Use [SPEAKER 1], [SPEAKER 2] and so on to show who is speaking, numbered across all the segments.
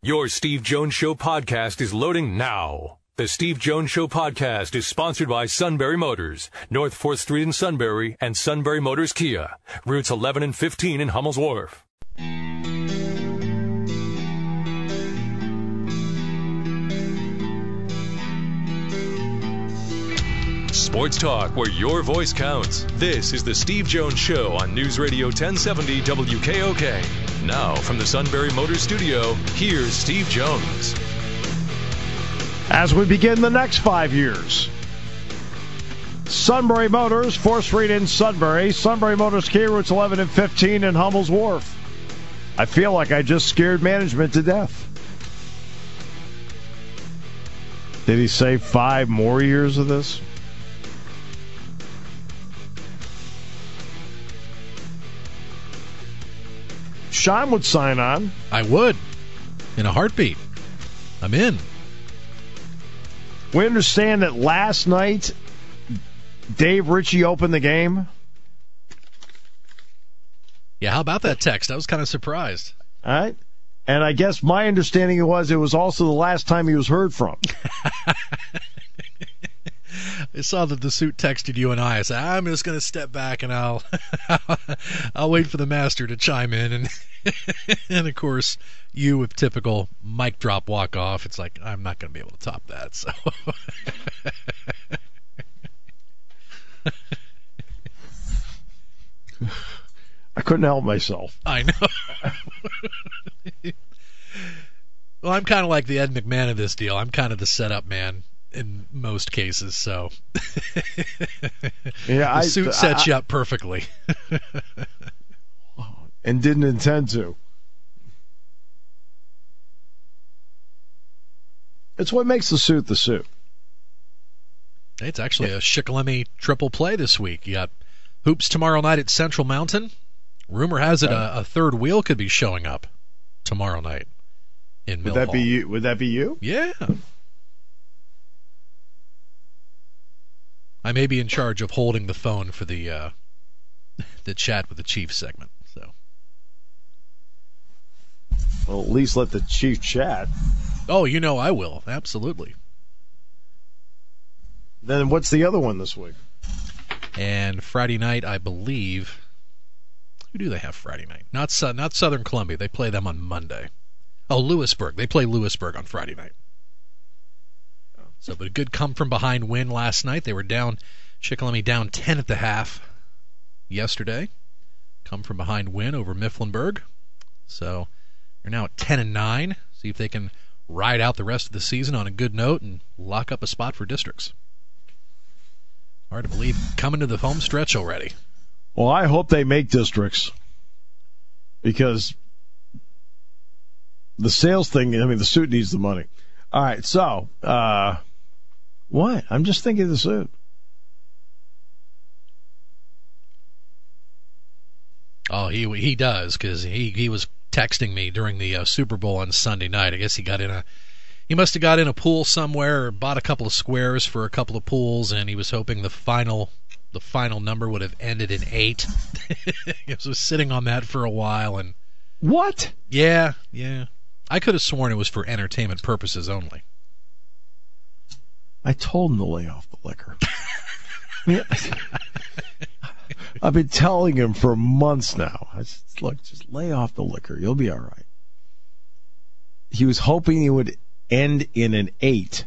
[SPEAKER 1] Your Steve Jones Show podcast is loading now. The Steve Jones Show podcast is sponsored by Sunbury Motors, North 4th Street in Sunbury, and Sunbury Motors Kia, routes 11 and 15 in Hummel's Wharf. Sports talk where your voice counts. This is the Steve Jones Show on News Radio 1070 WKOK. Now, from the Sunbury Motors studio, here's Steve Jones.
[SPEAKER 2] As we begin the next 5 years, Sunbury Motors, 4th Street in Sunbury, Sunbury Motors Kia, routes 11 and 15 in Hummel's Wharf. I feel like I just scared management to death. Did he say 5 more years of this? Sean would sign on.
[SPEAKER 3] I would. In a heartbeat. I'm in.
[SPEAKER 2] We understand that last night, Dave Ritchie opened the game.
[SPEAKER 3] Yeah, how about that text? I was kind of surprised.
[SPEAKER 2] All right. And I guess my understanding was it was also the last time he was heard from.
[SPEAKER 3] I saw that the suit texted you and I said, I'm just going to step back and I'll wait for the master to chime in. And and of course, you with typical mic drop walk off. It's like, I'm not going to be able to top that. So
[SPEAKER 2] I couldn't help myself.
[SPEAKER 3] I know. Well, I'm kind of like the Ed McMahon of this deal. I'm kind of the setup man in most cases, so
[SPEAKER 2] yeah,
[SPEAKER 3] the suit sets you up perfectly.
[SPEAKER 2] And didn't intend to. It's what makes the suit the suit.
[SPEAKER 3] It's actually a Shikellamy triple play this week. You got hoops tomorrow night at Central Mountain. Rumor has it a third wheel could be showing up tomorrow night in Mill Hall.
[SPEAKER 2] Would that be you?
[SPEAKER 3] Yeah. I may be in charge of holding the phone for the chat with the Chief segment. So,
[SPEAKER 2] well, at least let the Chief chat.
[SPEAKER 3] Oh, you know I will. Absolutely.
[SPEAKER 2] Then what's the other one this week?
[SPEAKER 3] And Friday night, I believe. Who do they have Friday night? Not Southern Columbia. They play them on Monday. Oh, Lewisburg. They play Lewisburg on Friday night. So, but a good come-from-behind win last night. They were down, Shikellamy down 10 at the half yesterday. Come-from-behind win over Mifflinburg. So, they're now at 10-9. See if they can ride out the rest of the season on a good note and lock up a spot for districts. Hard to believe coming to the home stretch already.
[SPEAKER 2] Well, I hope they make districts because the sales thing, the suit needs the money. All right, so, what? I'm just thinking of the suit.
[SPEAKER 3] Oh, he does, because he was texting me during the Super Bowl on Sunday night. I guess he must have got in a pool somewhere or bought a couple of squares for a couple of pools, and he was hoping the final number would have ended in 8. He was sitting on that for a while. And
[SPEAKER 2] what?
[SPEAKER 3] Yeah. I could have sworn it was for entertainment purposes only.
[SPEAKER 2] I told him to lay off the liquor. I've been telling him for months now. Look, just lay off the liquor. You'll be all right. He was hoping he would end in an 8.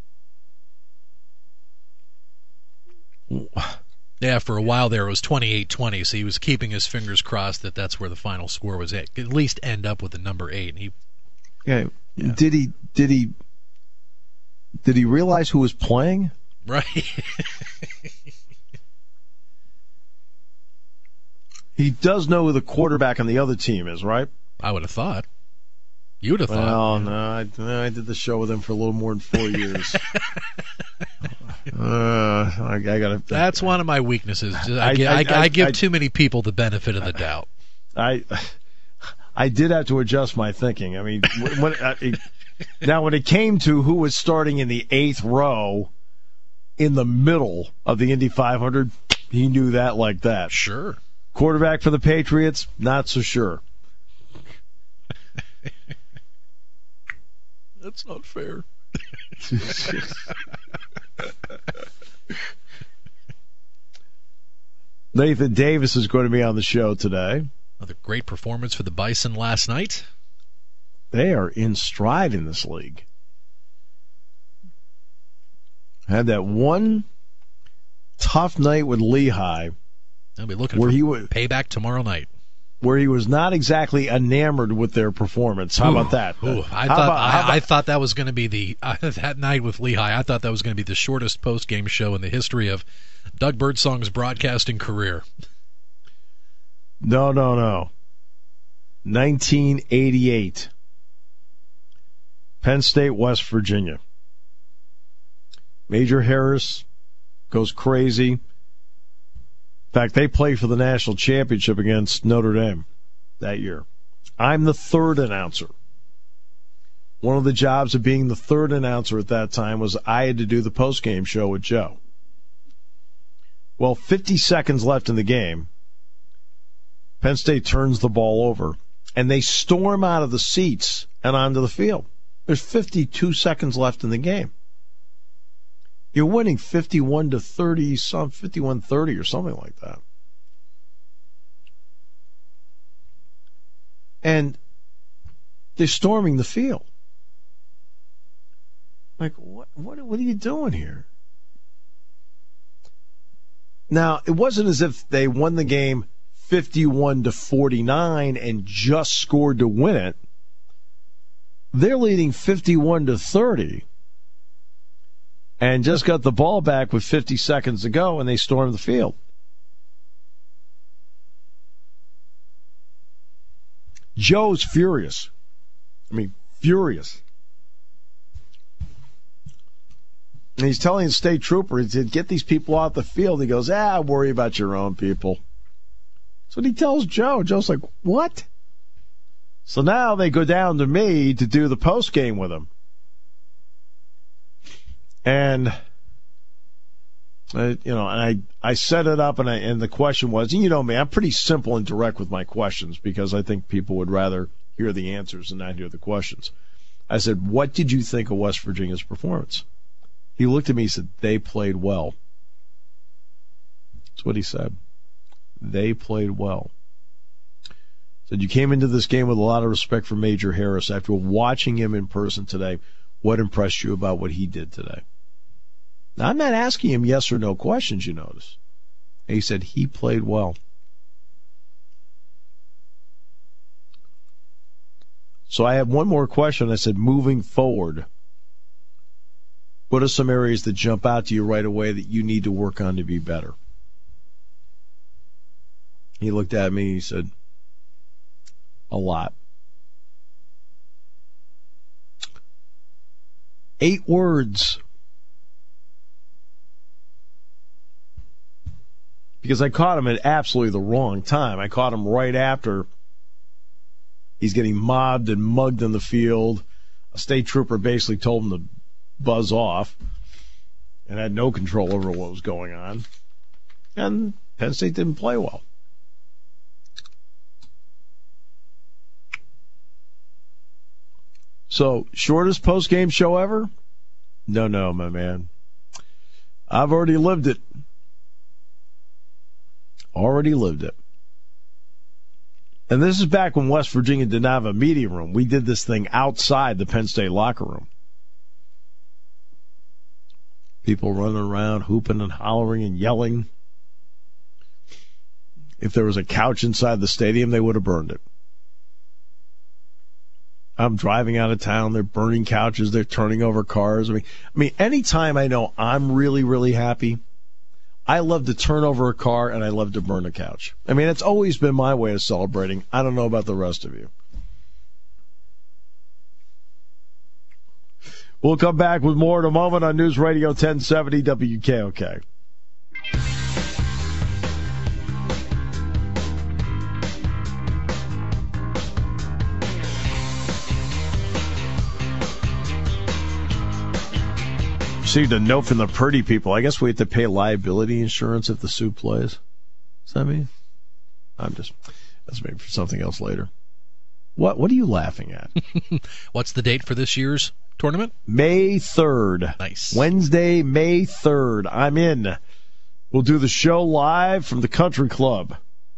[SPEAKER 3] Yeah, for a while there it was 28-20, so he was keeping his fingers crossed that that's where the final score was at least end up with the number 8. And
[SPEAKER 2] yeah. Did he realize who was playing?
[SPEAKER 3] Right.
[SPEAKER 2] He does know who the quarterback on the other team is, right?
[SPEAKER 3] I would have thought. You would have thought.
[SPEAKER 2] Well, no, I did the show with him for a little more than 4 years. I gotta.
[SPEAKER 3] That's one of my weeknesses. I give too many people the benefit of the doubt.
[SPEAKER 2] I did have to adjust my thinking. Now when it came to who was starting in the 8th row in the middle of the Indy 500, he knew that like that.
[SPEAKER 3] Sure.
[SPEAKER 2] Quarterback for the Patriots, not so sure.
[SPEAKER 3] That's not fair.
[SPEAKER 2] Nathan Davis is going to be on the show today.
[SPEAKER 3] Another great performance for the Bison last night.
[SPEAKER 2] They are in stride in this league. Had that one tough night with Lehigh.
[SPEAKER 3] They'll be looking for payback tomorrow night.
[SPEAKER 2] Where he was not exactly enamored with their performance. How about that?
[SPEAKER 3] I thought that was going to be that night with Lehigh. I thought that was going to be the shortest post-game show in the history of Doug Birdsong's broadcasting career.
[SPEAKER 2] No. 1988. Penn State, West Virginia. Major Harris goes crazy. In fact, they played for the national championship against Notre Dame that year. I'm the third announcer. One of the jobs of being the third announcer at that time was I had to do the post-game show with Joe. Well, 50 seconds left in the game. Penn State turns the ball over, and they storm out of the seats and onto the field. There's 52 seconds left in the game. You're winning 51-30, 51-30 or something like that. And they're storming the field. Like, what are you doing here? Now, it wasn't as if they won the game 51-49 and just scored to win it. They're leading 51-30 and just got the ball back with 50 seconds to go, and they stormed the field. Joe's furious. Furious. And he's telling the state trooper, he said, get these people off the field. He goes, worry about your own people. So he tells Joe. Joe's like, what? So now they go down to me to do the post game with him. And, I set it up, and the question was, you know me, I'm pretty simple and direct with my questions because I think people would rather hear the answers than not hear the questions. I said, what did you think of West Virginia's performance? He looked at me and said, they played well. That's what he said. They played well. Said you came into this game with a lot of respect for Major Harris. After watching him in person today, what impressed you about what he did today? Now, I'm not asking him yes or no questions, you notice. And he said he played well. So I have one more question. I said, moving forward, what are some areas that jump out to you right away that you need to work on to be better? He looked at me and he said, a lot. 8 words. Because I caught him at absolutely the wrong time. I caught him right after he's getting mobbed and mugged in the field. A state trooper basically told him to buzz off and had no control over what was going on. And Penn State didn't play well. So, shortest post-game show ever? No, my man. I've already lived it. And this is back when West Virginia did not have a media room. We did this thing outside the Penn State locker room. People running around, hooping and hollering and yelling. If there was a couch inside the stadium, they would have burned it. I'm driving out of town. They're burning couches. They're turning over cars. I mean, anytime I know I'm really, really happy, I love to turn over a car and I love to burn a couch. I mean, it's always been my way of celebrating. I don't know about the rest of you. We'll come back with more in a moment on News Radio 1070 WKOK. Received a note from the Purdy people. I guess we have to pay liability insurance if the suit plays. Does that mean? That's maybe for something else later. What are you laughing at?
[SPEAKER 3] What's the date for this year's tournament?
[SPEAKER 2] May 3rd.
[SPEAKER 3] Nice.
[SPEAKER 2] Wednesday, May 3rd. I'm in. We'll do the show live from the country club.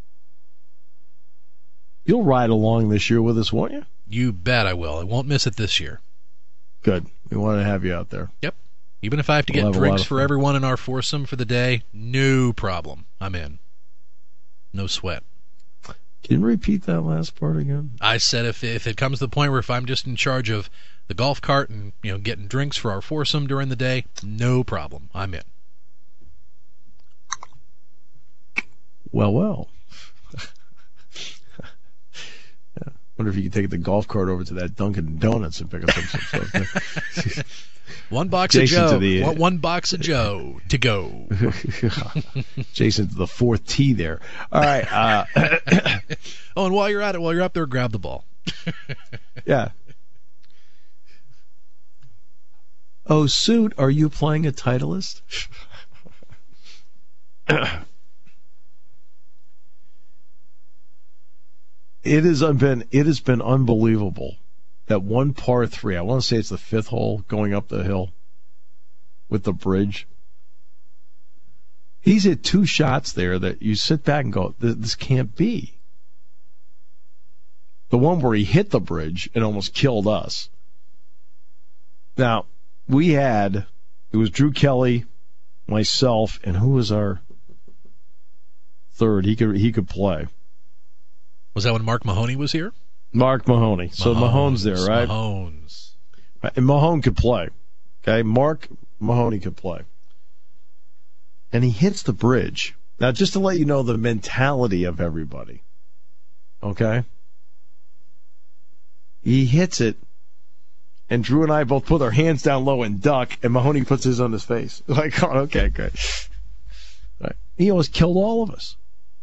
[SPEAKER 2] You'll ride along this year with us, won't you?
[SPEAKER 3] You bet I will. I won't miss it this year.
[SPEAKER 2] Good. We want to have you out there.
[SPEAKER 3] Yep. Even if I have to get drinks for everyone in our foursome for the day, no problem. I'm in. No sweat.
[SPEAKER 2] Can you repeat that last part again?
[SPEAKER 3] I said if it comes to the point where if I'm just in charge of the golf cart and getting drinks for our foursome during the day, no problem. I'm in.
[SPEAKER 2] Well. Wonder if you could take the golf cart over to that Dunkin' Donuts and pick up some stuff.
[SPEAKER 3] One box
[SPEAKER 2] Jason
[SPEAKER 3] of Joe.
[SPEAKER 2] To the,
[SPEAKER 3] one box of Joe to go.
[SPEAKER 2] Jason to the fourth tee there. All right.
[SPEAKER 3] Oh, and while you're at it, while you're up there, grab the ball.
[SPEAKER 2] Yeah. Oh, Suit, are you playing a Titleist? It has been unbelievable. That one par 3, I want to say it's the 5th hole going up the hill with the bridge. He's hit 2 shots there that you sit back and go, this can't be. The one where he hit the bridge and almost killed us. Now, it was Drew Kelly, myself, and who was our third? He could play.
[SPEAKER 3] Was that when Mark Mahoney was here?
[SPEAKER 2] Mark Mahoney. So Mahone's there, right?
[SPEAKER 3] Mahones.
[SPEAKER 2] And Mahone could play. Okay, Mark Mahoney could play. And he hits the bridge. Now, just to let you know the mentality of everybody. Okay? He hits it, and Drew and I both put our hands down low and duck, and Mahoney puts his on his face. Like, oh, okay, great. Right. He almost killed all of us.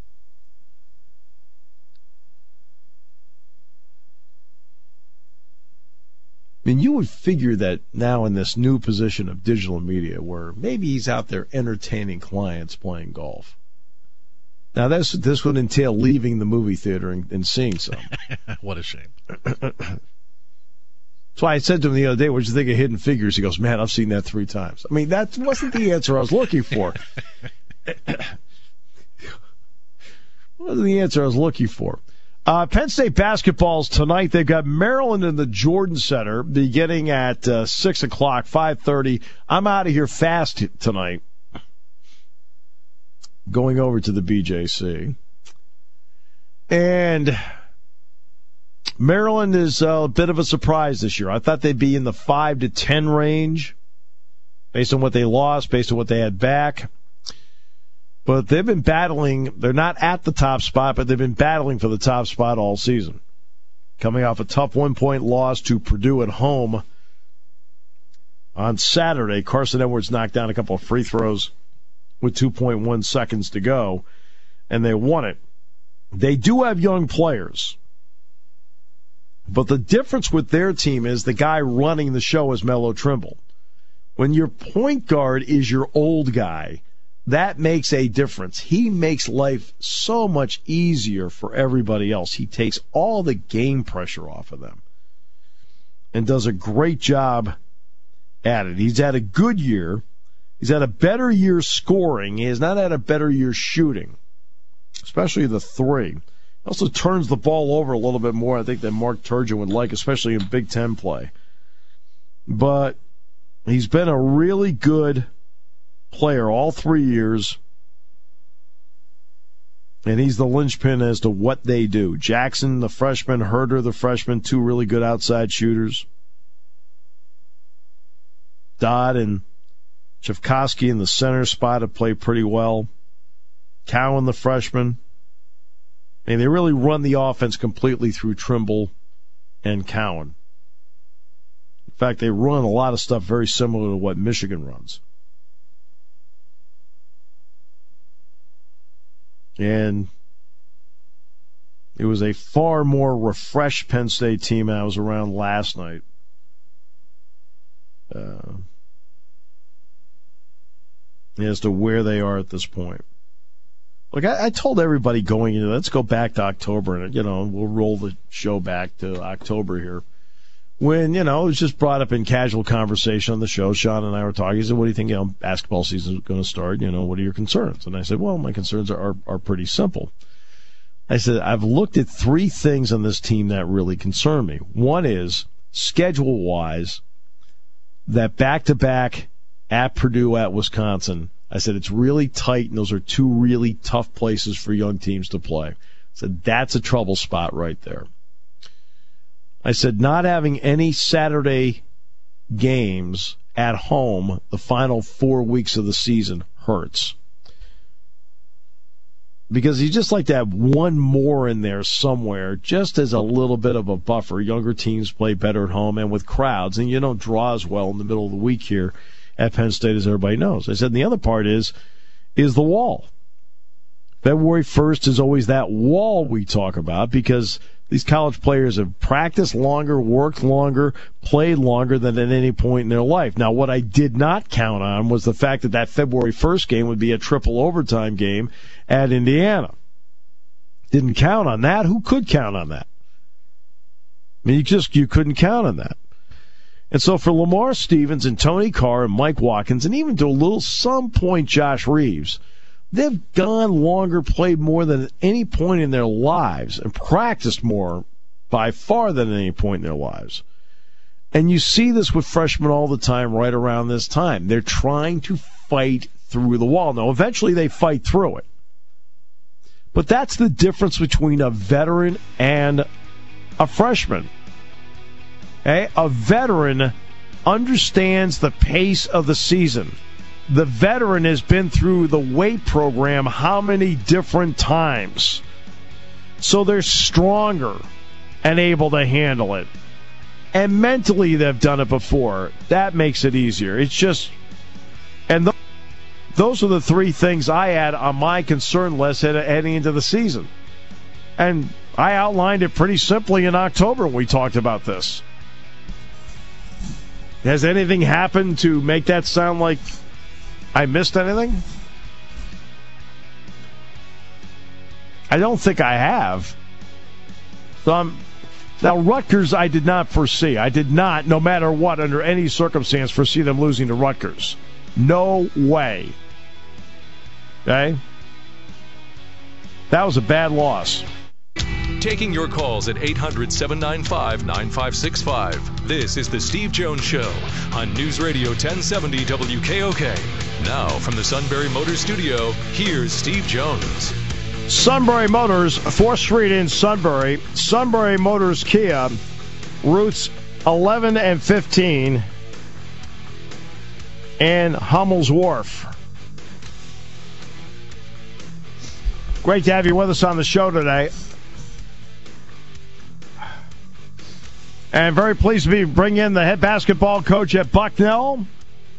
[SPEAKER 2] I mean, you would figure that now in this new position of digital media where maybe he's out there entertaining clients playing golf. Now, this would entail leaving the movie theater and seeing some.
[SPEAKER 3] What a shame.
[SPEAKER 2] That's why I said to him the other day, what'd you think of Hidden Figures? He goes, man, I've seen that 3 times. I mean, that wasn't the answer I was looking for. Wasn't the answer I was looking for. Penn State basketball's tonight. They've got Maryland in the Jordan Center beginning at 6 o'clock, 5:30. I'm out of here fast tonight. Going over to the BJC. And Maryland is a bit of a surprise this year. I thought they'd be in the 5 to 10 range based on what they lost, based on what they had back. But they've been battling. They're not at the top spot, but they've been battling for the top spot all season. Coming off a tough 1-point loss to Purdue at home on Saturday. Carson Edwards knocked down a couple of free throws with 2.1 seconds to go, and they won it. They do have young players. But the difference with their team is the guy running the show is Melo Trimble. When your point guard is your old guy, that makes a difference. He makes life so much easier for everybody else. He takes all the game pressure off of them and does a great job at it. He's had a good year. He's had a better year scoring. He has not had a better year shooting, especially the 3. He also turns the ball over a little bit more, I think, than Mark Turgeon would like, especially in Big Ten play. But he's been a really good player all 3 years, and he's the linchpin as to what they do. Jackson, the freshman, Herder, the freshman, 2 really good outside shooters. Dodd and Chivkowski in the center spot have played pretty well. Cowan, the freshman. And they really run the offense completely through Trimble and Cowan. In fact, they run a lot of stuff very similar to what Michigan runs. And it was a far more refreshed Penn State team I was around last night. As to where they are at this point. Look, I told everybody going into, let's go back to October, and we'll roll the show back to October here. when, it was just brought up in casual conversation on the show. Sean and I were talking. He said, what do you think, basketball season is going to start? What are your concerns? And I said, well, my concerns are pretty simple. I said, I've looked at 3 things on this team that really concern me. One is, schedule-wise, that back-to-back at Purdue, at Wisconsin. I said, it's really tight, and those are 2 really tough places for young teams to play. I said, that's a trouble spot right there. I said, not having any Saturday games at home the final 4 weeks of the season hurts. Because you just like to have one more in there somewhere, just as a little bit of a buffer. Younger teams play better at home and with crowds, and you don't draw as well in the middle of the week here at Penn State, as everybody knows. I said, and the other part is the wall. February 1st is always that wall we talk about, because these college players have practiced longer, worked longer, played longer than at any point in their life. Now, what I did not count on was the fact that February 1st game would be a triple overtime game at Indiana. Didn't count on that. Who could count on that? I mean, you couldn't count on that. And so for Lamar Stevens and Tony Carr and Mike Watkins, and even to some point Josh Reeves, they've gone longer, played more than at any point in their lives, and practiced more by far than at any point in their lives. And you see this with freshmen all the time right around this time. They're trying to fight through the wall. Now, eventually they fight through it. But that's the difference between a veteran and a freshman. Okay? A veteran understands the pace of the season. The veteran has been through the weight program how many different times? So they're stronger and able to handle it. And mentally they've done it before. That makes it easier. It's just... And those are the 3 things I had on my concern list heading into the season. And I outlined it pretty simply in October when we talked about this. Has anything happened to make that sound like I missed anything? I don't think I have. So now, Rutgers, I did not foresee. I did not, no matter what, under any circumstance, foresee them losing to Rutgers. No way. Okay? That was a bad loss.
[SPEAKER 1] Taking your calls at 800-795-9565. This is the Steve Jones Show on News Radio 1070 WKOK. Now, from the Sunbury Motors Studio, here's Steve Jones.
[SPEAKER 2] Sunbury Motors, 4th Street in Sunbury. Sunbury Motors Kia, routes 11 and 15 in Hummel's Wharf. Great to have you with us on the show today. And very pleased to be bringing in the head basketball coach at Bucknell,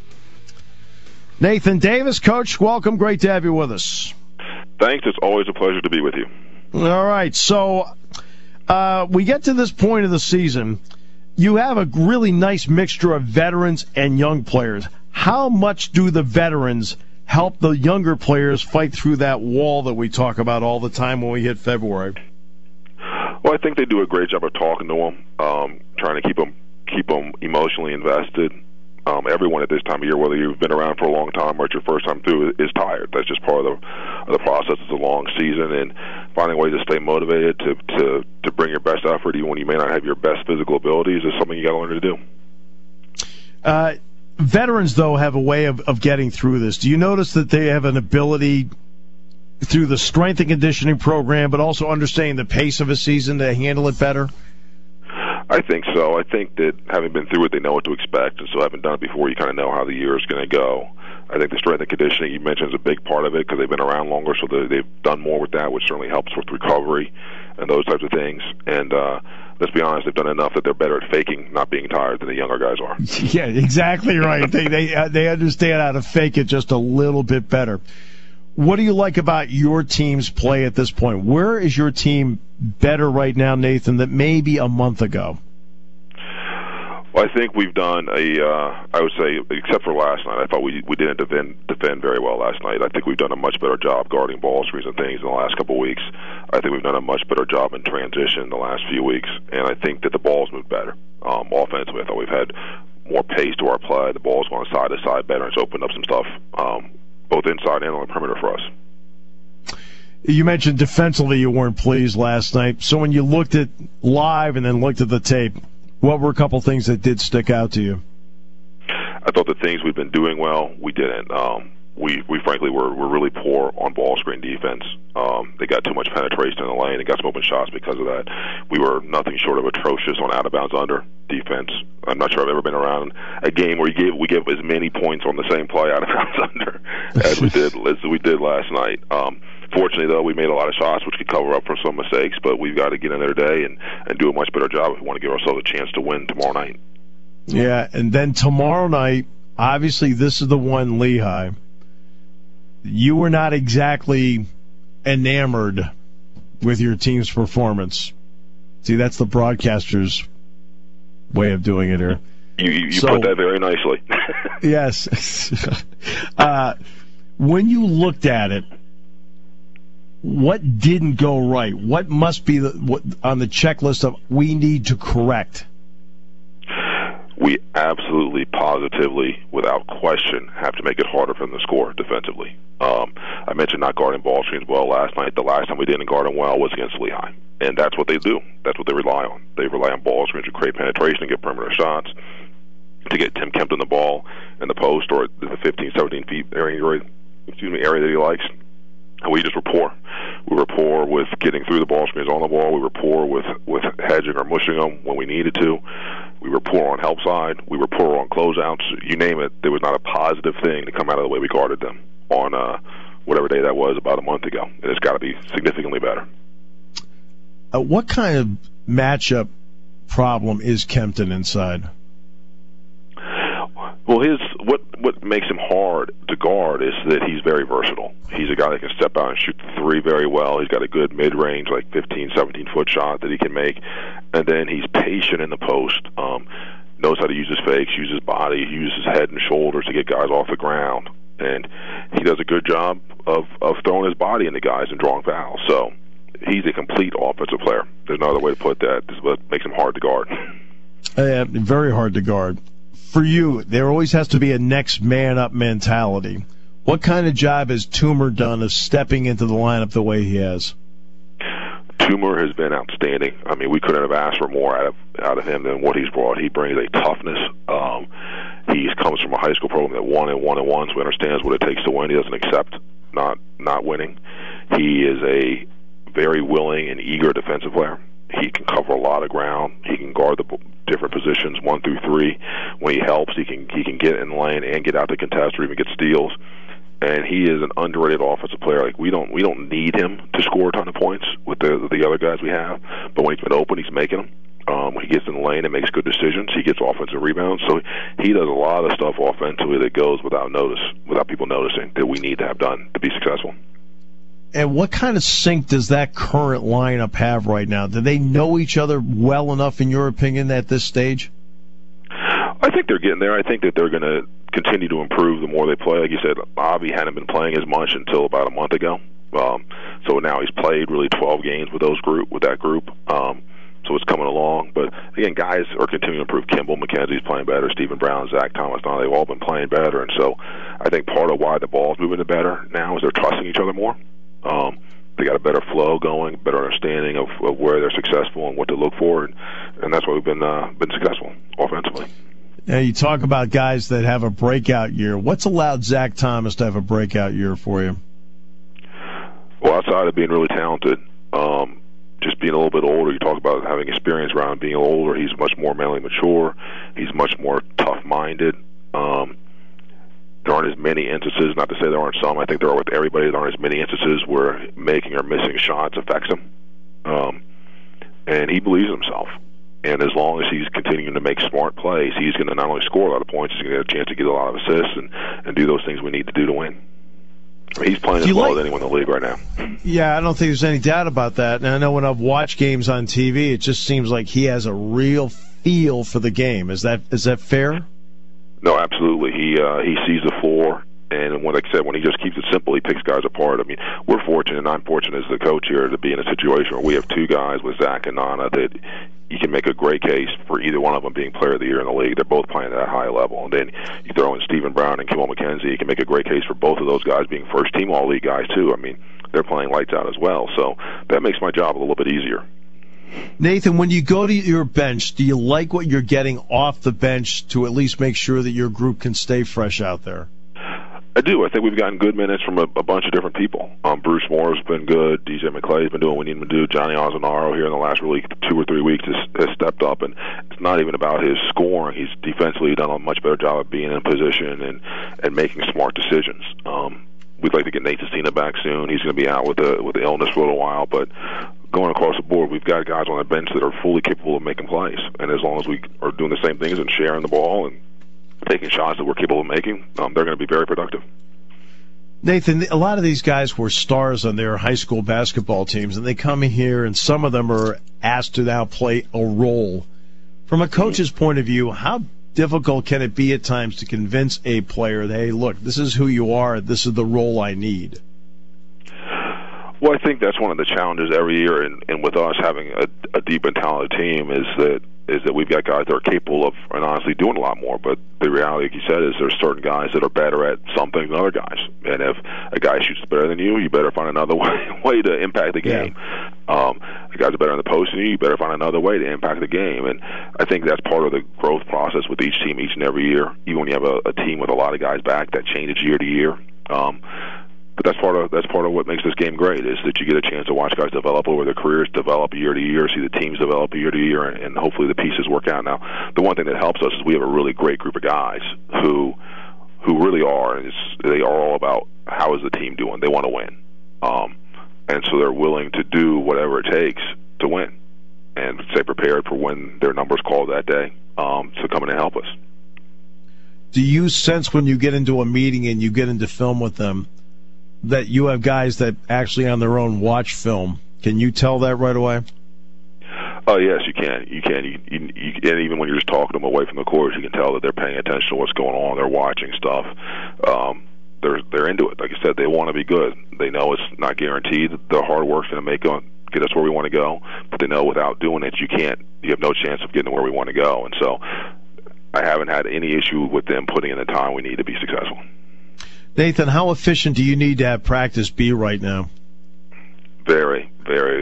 [SPEAKER 2] Nathan Davis. Coach, welcome. Great to have you with us.
[SPEAKER 4] Thanks. It's always a pleasure to be with you.
[SPEAKER 2] All right. So we get to this point of the season. You have a really nice mixture of veterans and young players. How much do the veterans help the younger players fight through that wall that we talk about all the time when we hit February?
[SPEAKER 4] Well, I think they do a great job of talking to them, trying to keep them emotionally invested. Everyone at this time of year, whether you've been around for a long time or it's your first time through, is tired. That's just part of the process. It's a long season, and finding ways to stay motivated to bring your best effort, even when you may not have your best physical abilities, is something you got to learn to do.
[SPEAKER 2] Veterans, though, have a way of getting through this. Do you notice that they have an ability through the strength and conditioning program, but also understanding the pace of a season to handle it better?
[SPEAKER 4] I think so. I think that having been through it, they know what to expect, and so having done it before, you kind of know how the year is going to go. I think the strength and conditioning you mentioned is a big part of it because they've been around longer, so they've done more with that, which certainly helps with recovery and those types of things. And let's be honest, they've done enough that they're better at faking not being tired than the younger guys are.
[SPEAKER 2] Yeah, exactly right. They understand how to fake it just a little bit better. What do you like about your team's play at this point? Where is your team better right now, Nathan, than maybe a month ago?
[SPEAKER 4] Well, I think we've done I would say, except for last night, I thought we didn't defend very well last night. I think we've done a much better job guarding ball screens and things in the last couple of weeks. I think we've done a much better job in transition in the last few weeks, and I think that the ball's moved better. Offensively, I thought we've had more pace to our play. The ball's going side to side better, and it's opened up some stuff both inside and on the perimeter for us.
[SPEAKER 2] You mentioned defensively you weren't pleased last night. So when you looked at live and then looked at the tape, what were a couple things that did stick out to you?
[SPEAKER 4] I thought the things we've been doing well, we didn't. We frankly were really poor on ball screen defense. They got too much penetration in the lane. They got some open shots because of that. We were nothing short of atrocious on out-of-bounds under defense. I'm not sure I've ever been around a game where we give as many points on the same play out-of-bounds under as we did last night. Fortunately, though, we made a lot of shots which could cover up for some mistakes, but we've got to get in there today and do a much better job if we want to give ourselves a chance to win tomorrow night.
[SPEAKER 2] Yeah, and then tomorrow night, obviously this is the one, Lehigh. You were not exactly enamored with your team's performance. See, that's the broadcaster's way of doing it here.
[SPEAKER 4] You put that very nicely.
[SPEAKER 2] Yes. When you looked at it, what didn't go right? What must be on the checklist of we need to correct?
[SPEAKER 4] We absolutely, positively, without question, have to make it harder for them to score defensively. I mentioned not guarding ball screens well last night. The last time we didn't guard them well was against Lehigh. And that's what they do. That's what they rely on. They rely on ball screens to create penetration and get perimeter shots, to get Tim Kempton the ball in the post or the 15, 17 feet area that he likes. And we just were poor. We were poor with getting through the ball screens on the ball. We were poor with hedging or mushing them when we needed to. We were poor on help side. We were poor on closeouts. You name it, there was not a positive thing to come out of the way we guarded them on whatever day that was about a month ago. And it's got to be significantly better.
[SPEAKER 2] What kind of matchup problem is Kempton inside?
[SPEAKER 4] Well, what makes him hard to guard is that he's very versatile. He's a guy that can step out and shoot the three very well. He's got a good mid-range, like 15, 17-foot shot that he can make. And then he's patient in the post, knows how to use his fakes, use his body, use his head and shoulders to get guys off the ground. And he does a good job of throwing his body into guys and drawing fouls. So he's a complete offensive player. There's no other way to put that. This is what makes him hard to guard.
[SPEAKER 2] Very hard to guard. For you, there always has to be a next man up mentality. What kind of job has Toomer done of stepping into the lineup the way he has?
[SPEAKER 4] Toomer has been outstanding. I mean, we couldn't have asked for more out of him than what he's brought. He brings a toughness. He comes from a high school program that won and won and won, so he understands what it takes to win. He doesn't accept not winning. He is a very willing and eager defensive player. He can cover a lot of ground. He can guard the different positions 1 through 3. When he helps, he can get in the lane and get out to contest or even get steals. And he is an underrated offensive player. Like we don't need him to score a ton of points with the other guys we have. But when he's been open, he's making them. When he gets in the lane and makes good decisions, he gets offensive rebounds. So he does a lot of stuff offensively that goes without people noticing that we need to have done to be successful.
[SPEAKER 2] And what kind of sync does that current lineup have right now? Do they know each other well enough, in your opinion, at this stage?
[SPEAKER 4] I think they're getting there. I think that they're going to continue to improve the more they play. Like you said, Avi hadn't been playing as much until about a month ago. So now he's played really 12 games with that group. So it's coming along. But, again, guys are continuing to improve. Kimball McKenzie's playing better. Stephen Brown, Zach Thomas, now they've all been playing better. And so I think part of why the ball's moving better now is they're trusting each other more. They got a better flow going, better understanding of where they're successful and what to look for, and that's why we've been successful offensively.
[SPEAKER 2] Now, you talk about guys that have a breakout year. What's allowed Zach Thomas to have a breakout year for you?
[SPEAKER 4] Well, outside of being really talented, just being a little bit older, you talk about having experience around being older. He's much more mentally mature. He's much more tough-minded. There aren't as many instances, not to say there aren't some, I think there are with everybody, there aren't as many instances where making or missing shots affects him. And he believes in himself. And as long as he's continuing to make smart plays, he's going to not only score a lot of points, he's going to get a chance to get a lot of assists and do those things we need to do to win. I mean, he's playing as well as anyone in the league right now.
[SPEAKER 2] Yeah, I don't think there's any doubt about that. And I know when I've watched games on TV, it just seems like he has a real feel for the game. Is that fair?
[SPEAKER 4] No, absolutely. He sees the floor, and like I said, when he just keeps it simple, he picks guys apart. I mean, we're fortunate, and I'm fortunate as the coach here, to be in a situation where we have two guys with Zach and Nana that you can make a great case for either one of them being player of the year in the league. They're both playing at a high level. And then you throw in Stephen Brown and Kimmel McKenzie, you can make a great case for both of those guys being first-team All-League guys, too. I mean, they're playing lights out as well. So that makes my job a little bit easier.
[SPEAKER 2] Nathan, when you go to your bench, do you like what you're getting off the bench to at least make sure that your group can stay fresh out there?
[SPEAKER 4] I do. I think we've gotten good minutes from a bunch of different people. Bruce Moore's been good. DJ McClay's been doing what we need him to do. Johnny Ozanaro here in the last really 2 or 3 weeks has stepped up, and it's not even about his scoring. He's defensively done a much better job of being in position and making smart decisions. We'd like to get Nate Tessina back soon. He's going to be out with the illness for a little while, but going across the board, we've got guys on the bench that are fully capable of making plays. And as long as we are doing the same things and sharing the ball and taking shots that we're capable of making, they're going to be very productive.
[SPEAKER 2] Nathan, a lot of these guys were stars on their high school basketball teams, and they come here, and some of them are asked to now play a role. From a coach's point of view, how difficult can it be at times to convince a player that, hey, look, this is who you are, this is the role I need?
[SPEAKER 4] Well, I think that's one of the challenges every year, and with us having a deep and talented team is that we've got guys that are capable of, and honestly, doing a lot more. But the reality, like you said, is there's certain guys that are better at something than other guys. And if a guy shoots better than you better find another way to impact the game. Yeah. The guys are better in the post than you better find another way to impact the game. And I think that's part of the growth process with each team each and every year. Even when you have a team with a lot of guys back, that changes year to year. But that's part of what makes this game great, is that you get a chance to watch guys develop over their careers, develop year to year, see the teams develop year to year, and hopefully the pieces work out. Now, the one thing that helps us is we have a really great group of guys who really are, and they are all about how is the team doing. They want to win, and so they're willing to do whatever it takes to win, and stay prepared for when their number's called that day to come in and help us.
[SPEAKER 2] Do you sense when you get into a meeting and you get into film with them that you have guys that actually on their own watch film? Can you tell that right away?
[SPEAKER 4] Oh, yes, you can. You can. And even when you're just talking to them away from the course, you can tell that they're paying attention to what's going on. They're watching stuff. They're into it. Like I said, they want to be good. They know it's not guaranteed. The hard work's going to get us where we want to go. But they know without doing it, you have no chance of getting where we want to go. And so I haven't had any issue with them putting in the time we need to be successful.
[SPEAKER 2] Nathan, how efficient do you need to have practice be right now?
[SPEAKER 4] Very, very.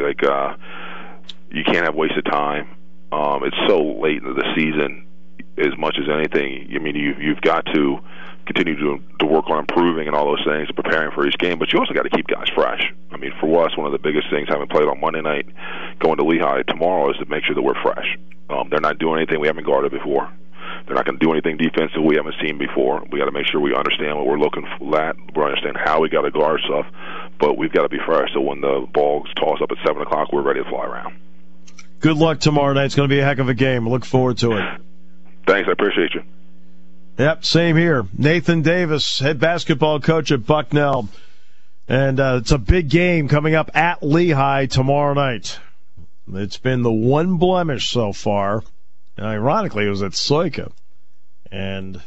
[SPEAKER 4] You can't have wasted time. It's so late into the season. As much as anything, I mean, you've got to continue to work on improving and all those things and preparing for each game, but you also got to keep guys fresh. I mean, for us, one of the biggest things, having played on Monday night, going to Lehigh tomorrow, is to make sure that we're fresh. They're not doing anything we haven't guarded before. They're not going to do anything defensive we haven't seen before. We got to make sure we understand what we're looking at. We understand how we got to guard stuff, but we've got to be fresh so when the ball's tossed up at 7 o'clock, we're ready to fly around.
[SPEAKER 2] Good luck tomorrow night. It's going to be a heck of a game. Look forward to it.
[SPEAKER 4] Thanks. I appreciate you.
[SPEAKER 2] Yep, same here. Nathan Davis, head basketball coach at Bucknell. And it's a big game coming up at Lehigh tomorrow night. It's been the one blemish so far. And ironically, it was at Soika. And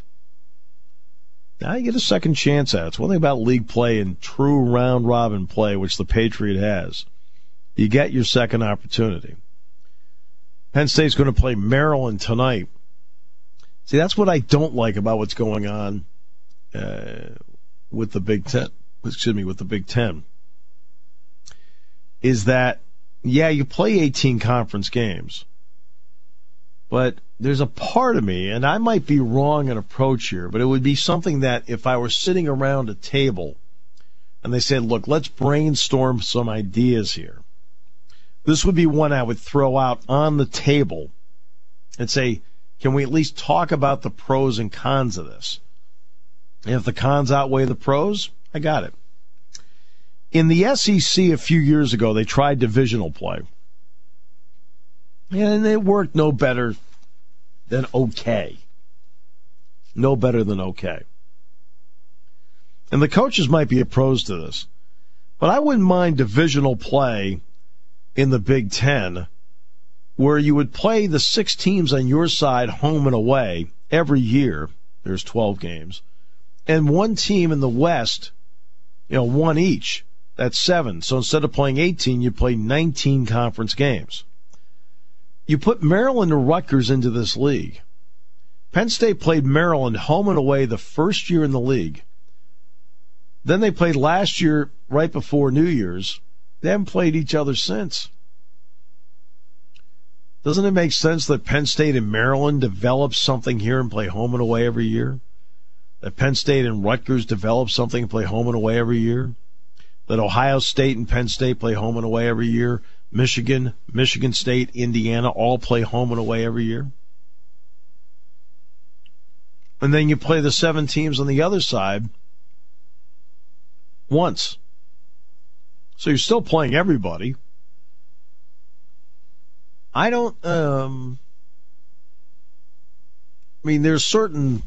[SPEAKER 2] now you get a second chance at it. It's one thing about league play and true round-robin play, which the Patriot has. You get your second opportunity. Penn State's going to play Maryland tonight. See, that's what I don't like about what's going on with the Big Ten. With the Big Ten. Is that, yeah, you play 18 conference games. But there's a part of me, and I might be wrong in approach here, but it would be something that if I were sitting around a table and they said, look, let's brainstorm some ideas here, this would be one I would throw out on the table and say, can we at least talk about the pros and cons of this? And if the cons outweigh the pros, I got it. In the SEC a few years ago, they tried divisional play. And it worked no better than okay. No better than okay. And the coaches might be opposed to this. But I wouldn't mind divisional play in the Big Ten where you would play the 6 teams on your side home and away every year. There's 12 games. And one team in the West, one each. That's 7. So instead of playing 18, you play 19 conference games. You put Maryland or Rutgers into this league. Penn State played Maryland home and away the first year in the league. Then they played last year right before New Year's. They haven't played each other since. Doesn't it make sense that Penn State and Maryland develop something here and play home and away every year? That Penn State and Rutgers develop something and play home and away every year? That Ohio State and Penn State play home and away every year? Michigan, Michigan State, Indiana all play home and away every year? And then you play the 7 teams on the other side once. So you're still playing everybody. I don't, there's certain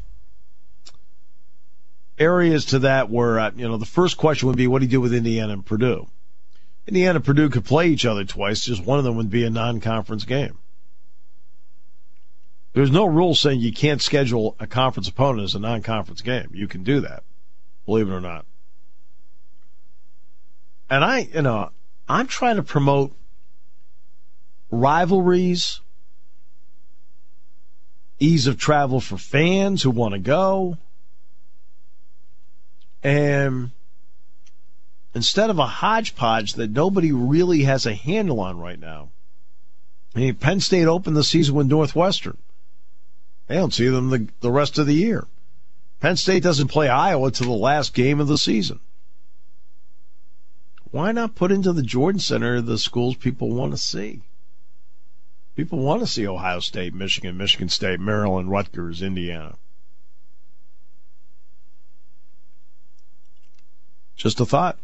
[SPEAKER 2] areas to that where, the first question would be, what do you do with Indiana and Purdue? Indiana and Purdue could play each other twice, just one of them would be a non-conference game. There's no rule saying you can't schedule a conference opponent as a non-conference game. You can do that, believe it or not. And I'm trying to promote rivalries, ease of travel for fans who want to go, and instead of a hodgepodge that nobody really has a handle on right now. Penn State opened the season with Northwestern. They don't see them the rest of the year. Penn State doesn't play Iowa till the last game of the season. Why not put into the Jordan Center the schools people want to see? People want to see Ohio State, Michigan, Michigan State, Maryland, Rutgers, Indiana. Just a thought.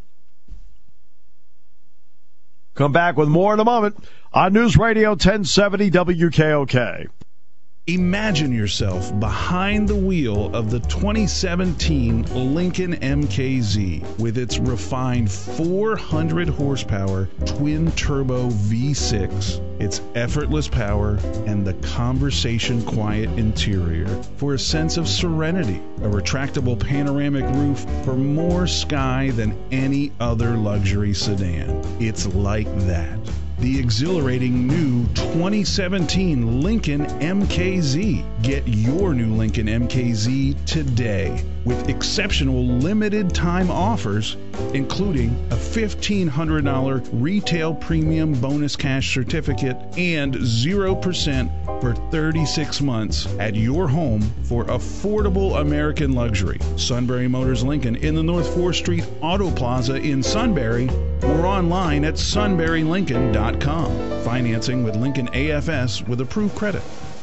[SPEAKER 2] Come back with more in a moment on News Radio 1070 WKOK.
[SPEAKER 5] Imagine yourself behind the wheel of the 2017 Lincoln MKZ with its refined 400 horsepower twin-turbo V6, its effortless power, and the conversation quiet interior for a sense of serenity, a retractable panoramic roof for more sky than any other luxury sedan. It's like that. The exhilarating new 2017 Lincoln MKZ. Get your new Lincoln MKZ today with exceptional limited time offers, including a $1,500 retail premium bonus cash certificate and 0% for 36 months at your home for affordable American luxury. Sunbury Motors Lincoln in the North 4th Street Auto Plaza in Sunbury or online at sunburylincoln.com. Financing with Lincoln AFS with approved credit.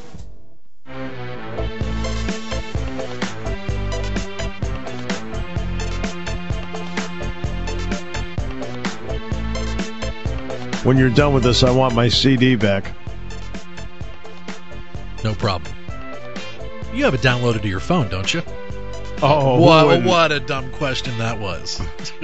[SPEAKER 2] When you're done with this, I want my CD back.
[SPEAKER 3] No problem. You have it downloaded to your phone, don't you?
[SPEAKER 2] Oh,
[SPEAKER 3] what a dumb question that was.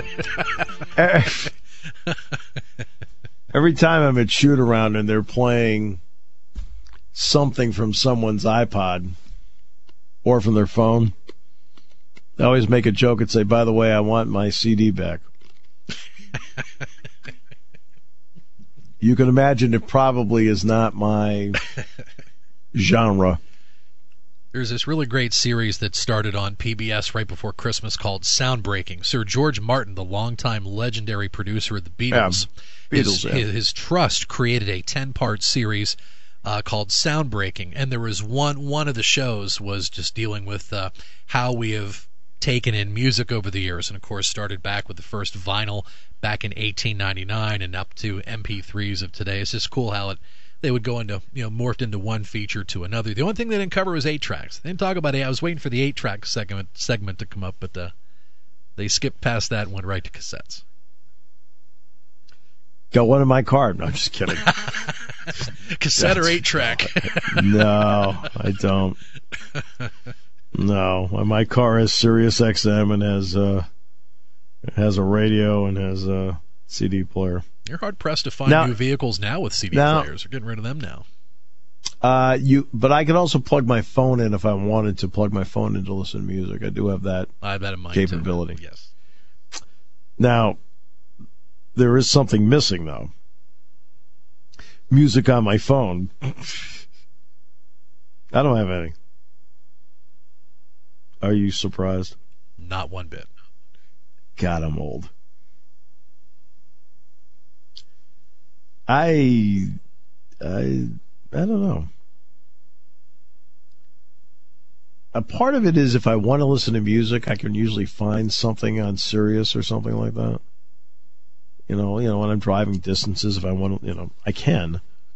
[SPEAKER 2] Every time I'm at shoot around and they're playing something from someone's iPod or from their phone, they always make a joke and say, by the way, I want my CD back. You can imagine it probably is not my genre.
[SPEAKER 3] There's this really great series that started on PBS right before Christmas called Soundbreaking. Sir George Martin, the longtime legendary producer of the Beatles, his trust created a 10-part series called Soundbreaking. And there was one of the shows was just dealing with how we have taken in music over the years. And, of course, started back with the first vinyl back in 1899 and up to MP3s of today. It's just cool how they would go into, morphed into one feature to another. The only thing they didn't cover was 8-tracks. They didn't talk about it. I was waiting for the 8-track segment to come up, but they skipped past that and went right to cassettes.
[SPEAKER 2] Got one in my car. No, I'm just kidding.
[SPEAKER 3] Cassette or 8-track?
[SPEAKER 2] No, I don't. No, my car has Sirius XM and has a radio and has a CD player.
[SPEAKER 3] You're hard-pressed to find new vehicles now with CD players. They're getting rid of them now.
[SPEAKER 2] But I could also plug my phone in if I wanted to plug my phone in to listen to music. I do have that
[SPEAKER 3] in mind
[SPEAKER 2] capability.
[SPEAKER 3] Too. Yes.
[SPEAKER 2] Now, there is something missing, though. Music on my phone. I don't have any. Are you surprised?
[SPEAKER 3] Not one bit.
[SPEAKER 2] God, I'm old. I don't know. A part of it is if I want to listen to music, I can usually find something on Sirius or something like that. You know, when I'm driving distances, if I want to, I can.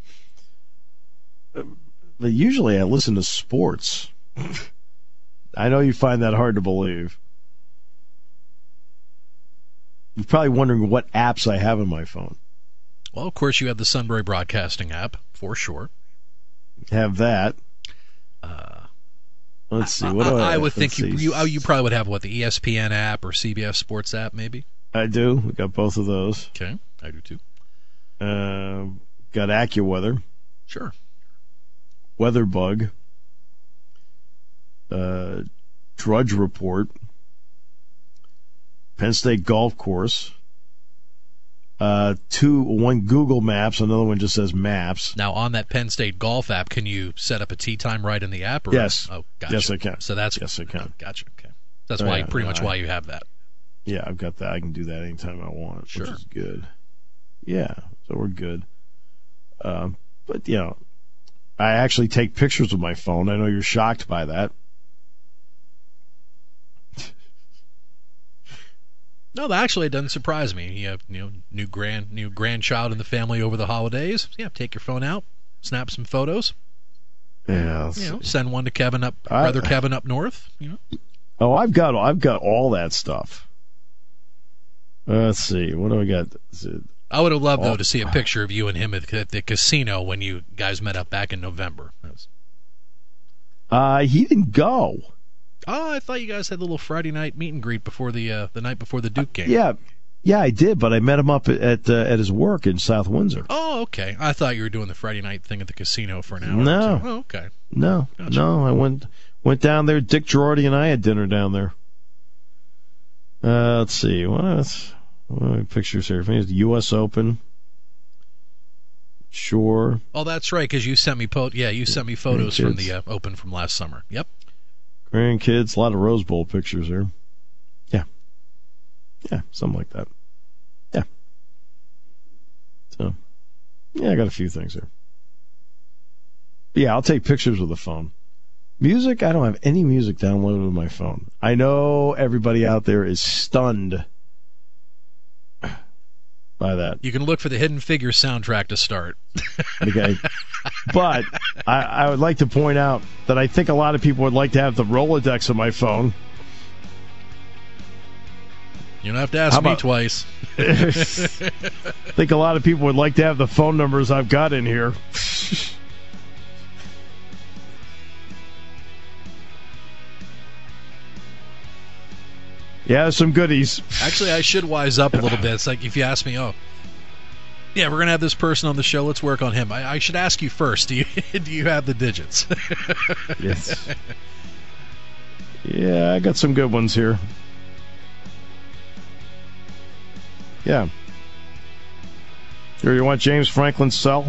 [SPEAKER 2] But usually I listen to sports. I know you find that hard to believe. You're probably wondering what apps I have on my phone.
[SPEAKER 3] Well, of course, you have the Sunbury Broadcasting app, for sure.
[SPEAKER 2] Have that. Let's see. What do
[SPEAKER 3] I would think you probably would have, the ESPN app or CBS Sports app, maybe?
[SPEAKER 2] I do. We got both of those.
[SPEAKER 3] Okay, I do too.
[SPEAKER 2] Got AccuWeather.
[SPEAKER 3] Sure.
[SPEAKER 2] WeatherBug. Drudge Report. Penn State Golf Course. One Google Maps, another one just says Maps.
[SPEAKER 3] Now, on that Penn State Golf app, can you set up a tee time right in the app? Or?
[SPEAKER 2] Yes.
[SPEAKER 3] Oh, gotcha.
[SPEAKER 2] Yes, I can.
[SPEAKER 3] So that's
[SPEAKER 2] yes, I can.
[SPEAKER 3] Gotcha. Okay. That's pretty much why you have that.
[SPEAKER 2] Yeah, I've got that. I can do that anytime I want,
[SPEAKER 3] sure.
[SPEAKER 2] Which is good. Yeah, so we're good. But I actually take pictures with my phone. I know you're shocked by that.
[SPEAKER 3] No, actually, it doesn't surprise me. You have, new grandchild in the family over the holidays. Yeah, take your phone out, snap some photos.
[SPEAKER 2] Yeah.
[SPEAKER 3] Send one to brother Kevin up north.
[SPEAKER 2] Oh, I've got all that stuff. Let's see. What do I got?
[SPEAKER 3] I would have loved though to see a picture of you and him at the casino when you guys met up back in November.
[SPEAKER 2] He didn't go.
[SPEAKER 3] Oh, I thought you guys had a little Friday night meet and greet before the night before the Duke game.
[SPEAKER 2] Yeah, I did, but I met him up at his work in South Windsor.
[SPEAKER 3] Oh, okay. I thought you were doing the Friday night thing at the casino for an hour.
[SPEAKER 2] No.
[SPEAKER 3] Or two. Oh, okay.
[SPEAKER 2] No, gotcha. No. I went down there. Dick Girardi and I had dinner down there. Let's see. What else? Pictures here. The U.S. Open. Sure.
[SPEAKER 3] Oh, that's right, because you sent me you sent me photos from the Open from last summer. Yep.
[SPEAKER 2] Grandkids, a lot of Rose Bowl pictures here. Yeah, something like that. Yeah. So, I got a few things here. But yeah, I'll take pictures with the phone. Music, I don't have any music downloaded with my phone. I know everybody out there is stunned by that.
[SPEAKER 3] You can look for the Hidden Figures soundtrack to start.
[SPEAKER 2] Okay. But I would like to point out that I think a lot of people would like to have the Rolodex of my phone.
[SPEAKER 3] You don't have to ask me twice.
[SPEAKER 2] I think a lot of people would like to have the phone numbers I've got in here. Yeah, some goodies.
[SPEAKER 3] Actually, I should wise up a little bit. It's like if you ask me, we're going to have this person on the show. Let's work on him. I should ask you first. Do you have the digits?
[SPEAKER 2] Yes. Yeah, I got some good ones here. Yeah. Here, you want James Franklin's cell?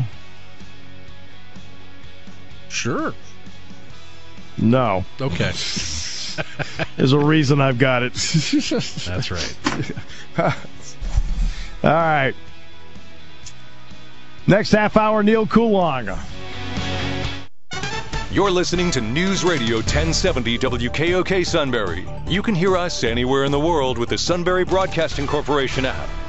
[SPEAKER 3] Sure.
[SPEAKER 2] No.
[SPEAKER 3] Okay.
[SPEAKER 2] There's a reason I've got it.
[SPEAKER 3] That's right.
[SPEAKER 2] All right. Next half hour, Neil Coulong.
[SPEAKER 1] You're listening to News Radio 1070 WKOK Sunbury. You can hear us anywhere in the world with the Sunbury Broadcasting Corporation app.